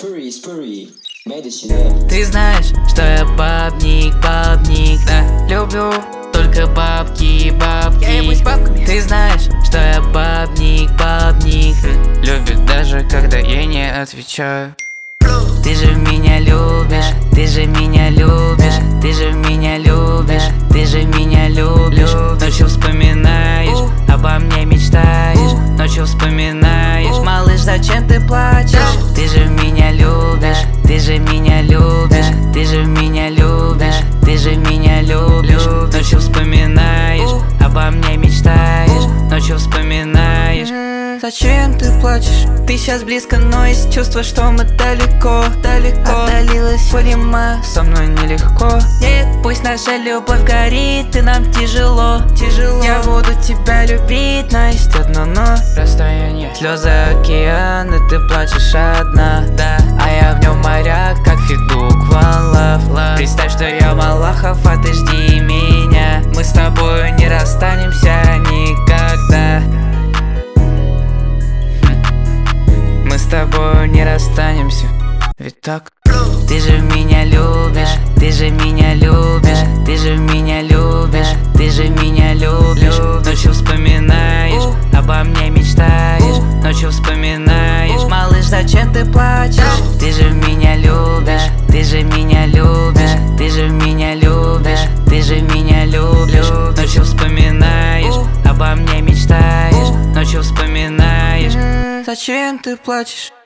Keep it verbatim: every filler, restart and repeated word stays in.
Спори, спори, медицина. Ты знаешь, что я бабник, бабник, да. Люблю только бабки, бабки. Я ебусь бабками. Ты знаешь, что я бабник, бабник. Любит даже, когда я не отвечаю. Ты же меня любишь, ты же меня любишь, ты же меня любишь, ты же меня любишь. Ночью вспоминаешь, обо мне мечтаешь, ночью вспоминаешь. Малыш, зачем ты плачешь? Ты же меня любишь, ты же меня любишь, ты же меня любишь, ты же меня любишь. Ночью вспоминаешь, обо мне мечтаешь, ночью вспоминаешь. Зачем ты плачешь? Ты сейчас близко, но есть чувство, что мы далеко, далеко отдалилась, понимаю, со мной нелегко. Нет, пусть наша любовь горит, и нам тяжело, тяжело. Я буду тебя любить, но есть одно но. Расстояние, слезы океаны, ты плачешь одна, да. А я в нем моряк, как Федук, one love, love. Представь, что я Малахов, а ты жди меня. Мы с тобою не расстанемся никогда. Мы с тобой не расстанемся, ведь так? Ты же меня любишь, ты же меня любишь, ты же меня любишь, ты же меня любишь. Ночью вспоминаешь, обо мне мечтаешь, ночью вспоминаешь. Малыш, зачем ты плачешь? Ты же меня любишь, ты же меня любишь, ты же меня любишь, ты же меня любишь. Ночью вспоминаешь, обо мне мечтаешь, ночью вспоминаешь. Зачем ты плачешь?